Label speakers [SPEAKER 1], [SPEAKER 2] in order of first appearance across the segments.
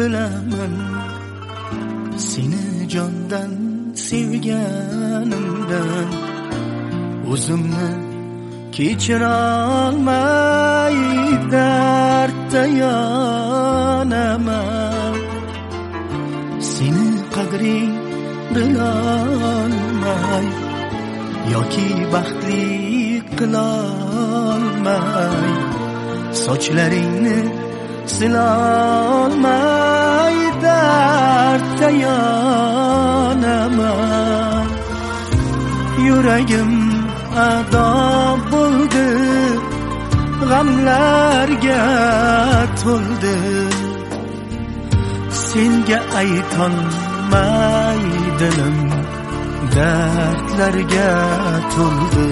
[SPEAKER 1] bilaman. Seni jondan sevganimdan o'zimni kechirolmay dardda yonaman. Seni qadring bilolmay yoki baxtli qilolmay sochlaringni silolmay dardda yonaman. Yuragim adob bo'ldi, g'amlarga to'ldi. Senga aytolmay dilim dardlarga to'ldi.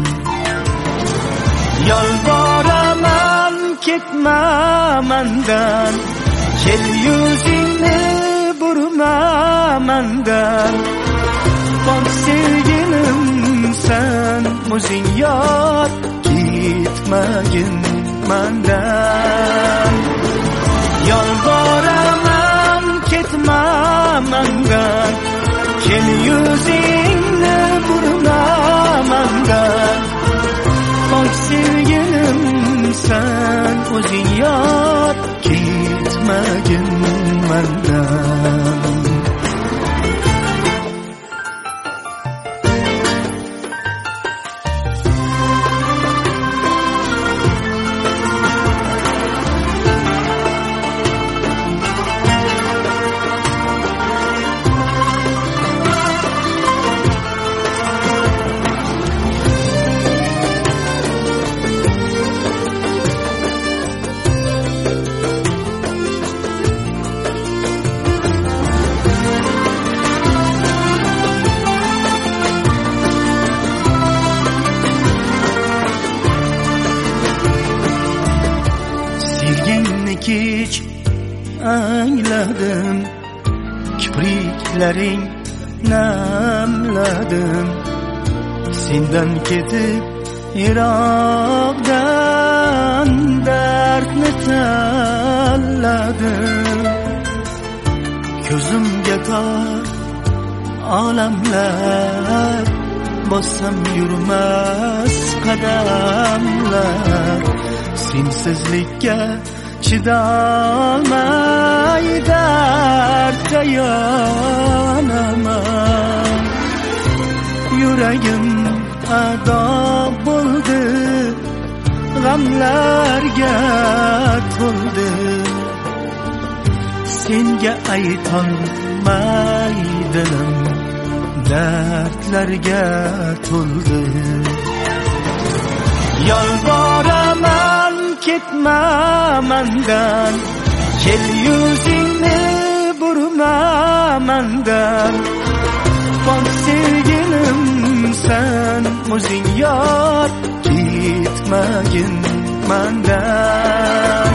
[SPEAKER 1] Yolboraman ketma mendan, kel yuzingni burma mendan. Bak sevgilim sen o'zing yor, ketmagin mendan. Yolboraman ketma mendan, kel yuzingni burma mendan. Bak sevgilim sen o'zing yor, ketmagin mendan. Kech angladim, kipriklaring namladim. Sendan ketib yiroqdan dardni tanladim. Ko'zimga tor olamlar, bossam yurmas qadamlar. Sensizlikka chidolmay dardga yonaman. Yuragim adob bo'ldi, g'amlarga to'ldi. Senga aytolmay dilim dardlarga to'ldi. Yolboraman ketma mendan, kel yuzingni burma mendan. Bak sevgilim sen o'zing yor, ketmagin mendan.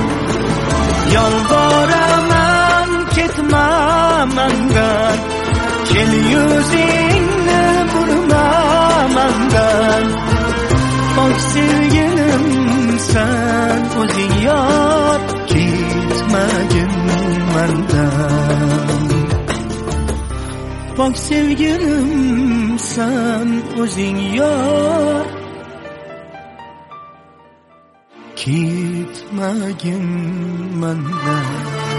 [SPEAKER 1] Yolboraman ketma mendan, kel yuzingni burma mendan. Bak sevgilim sen o'zing yor, ketmagin mendan. Bak sevgilim sen o'zing yor, ketmagin mendan.